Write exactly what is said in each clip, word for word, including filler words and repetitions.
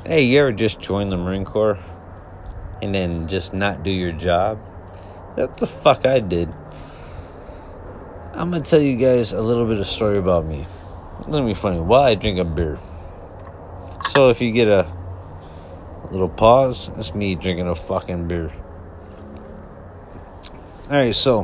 Hey, you ever just join the Marine Corps and then just not do your job? That's the fuck I did. I'm going to tell you guys a little bit of story about me. Let me funny. While I drink a beer. So if you get a little pause, it's me drinking a fucking beer. Alright, so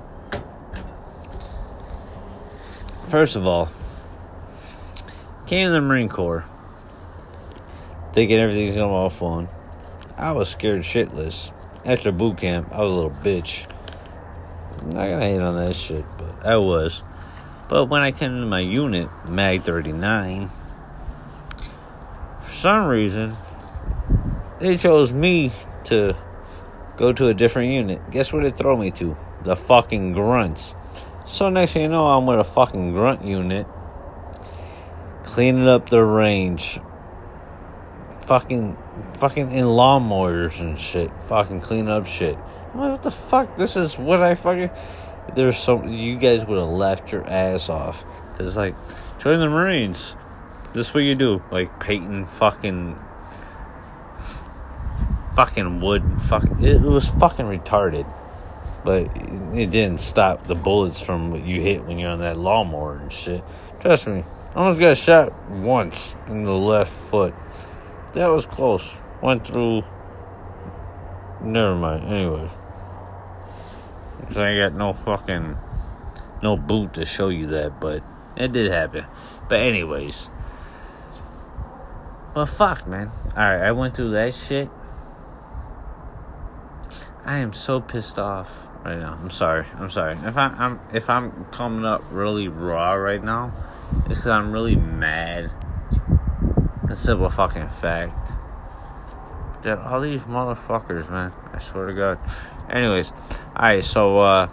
first of all, came to the Marine Corps thinking everything's going to be fun. I was scared shitless. After boot camp, I was a little bitch. I'm not gonna hate on that shit, but I was. But when I came into my unit, Mag thirty-nine, for some reason, they chose me to go to a different unit. Guess where they throw me to? The fucking grunts. So next thing you know, I'm with a fucking grunt unit, cleaning up the range. Fucking, fucking in lawnmowers and shit. Fucking cleaning up shit. I'm like, what the fuck? This is what I fucking... There's some... You guys would have left your ass off. Because, like, join the Marines. This is what you do. Like, painting fucking... Fucking wood. Fucking... It, it was fucking retarded. But it didn't stop the bullets from what you hit when you're on that lawnmower and shit. Trust me. I almost got shot once in the left foot. That was close. Went through... Never mind. Anyways. So I got no fucking... No boot to show you that, but... It did happen. But anyways. But fuck, man. Alright, I went through that shit. I am so pissed off right now. I'm sorry. I'm sorry. If I, I'm if I'm coming up really raw right now, it's because I'm really mad. A simple fucking fact that all these motherfuckers, man, I swear to God. Anyways, alright, so uh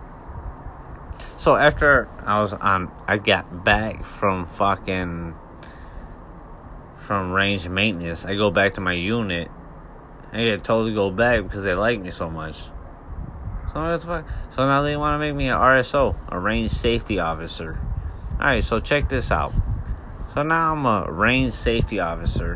so after I was on I got back from fucking from range maintenance, I go back to my unit. I get told to go back because they like me so much. So what the fuck? So now they want to make me an R S O, a range safety officer. Alright, so check this out. So now I'm a range safety officer.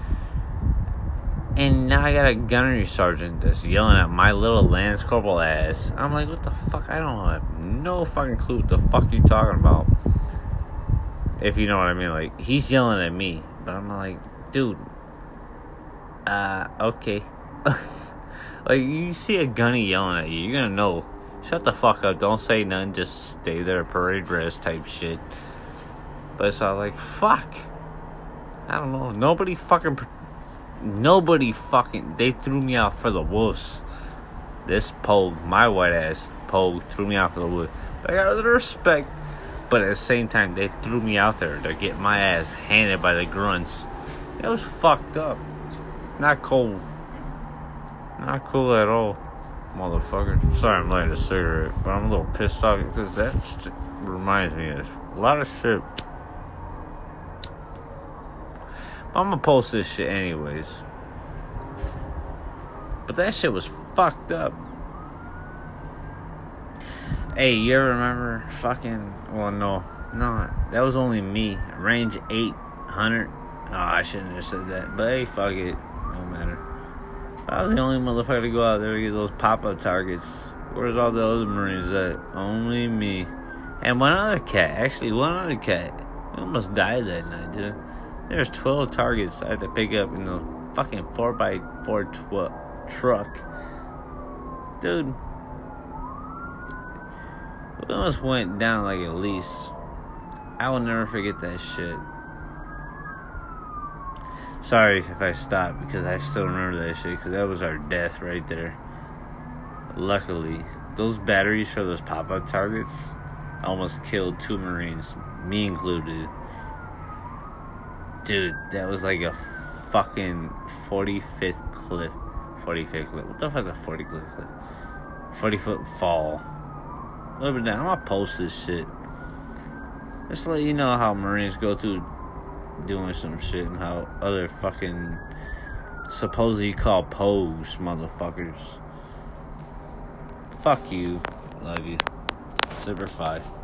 And now I got a gunnery sergeant that's yelling at my little Lance Corporal ass. I'm like, what the fuck? I don't have no fucking clue what the fuck you talking about. If you know what I mean. Like, he's yelling at me. But I'm like, dude. Uh, okay. Like, you see a gunny yelling at you, you're gonna know. Shut the fuck up. Don't say nothing. Just stay there, parade rest type shit. But it's all like, fuck. I don't know. Nobody fucking... Nobody fucking... They threw me out for the wolves. This Pogue, my white ass Pogue, threw me out for the wolves. But I got a little respect. But at the same time, they threw me out there to get my ass handed by the grunts. It was fucked up. Not cool. Not cool at all, motherfucker. Sorry I'm lighting a cigarette, but I'm a little pissed off because that shit reminds me of a lot of shit. I'm gonna post this shit anyways. But that shit was fucked up. Hey, you ever remember fucking... Well, no. No, that was only me. Range eight hundred. Oh, I shouldn't have said that. But hey, fuck it. No matter. But I was the only motherfucker to go out there to get those pop-up targets. Where's all the other Marines at? Only me. And one other cat. Actually, one other cat. We almost died that night, dude. There's twelve targets I had to pick up in the fucking four by four tw- truck. Dude. We almost went down like at least. I will never forget that shit. Sorry if I stopped because I still remember that shit because that was our death right there. Luckily, those batteries for those pop-up targets almost killed two Marines, me included. Dude, that was like a fucking forty-fifth cliff. forty-fifth cliff. What the fuck is a forty cliff cliff? forty foot fall. A little bit down. I'm gonna post this shit. Just to let you know how Marines go through doing some shit and how other fucking supposedly called Pogues motherfuckers. Fuck you. Love you. Super five.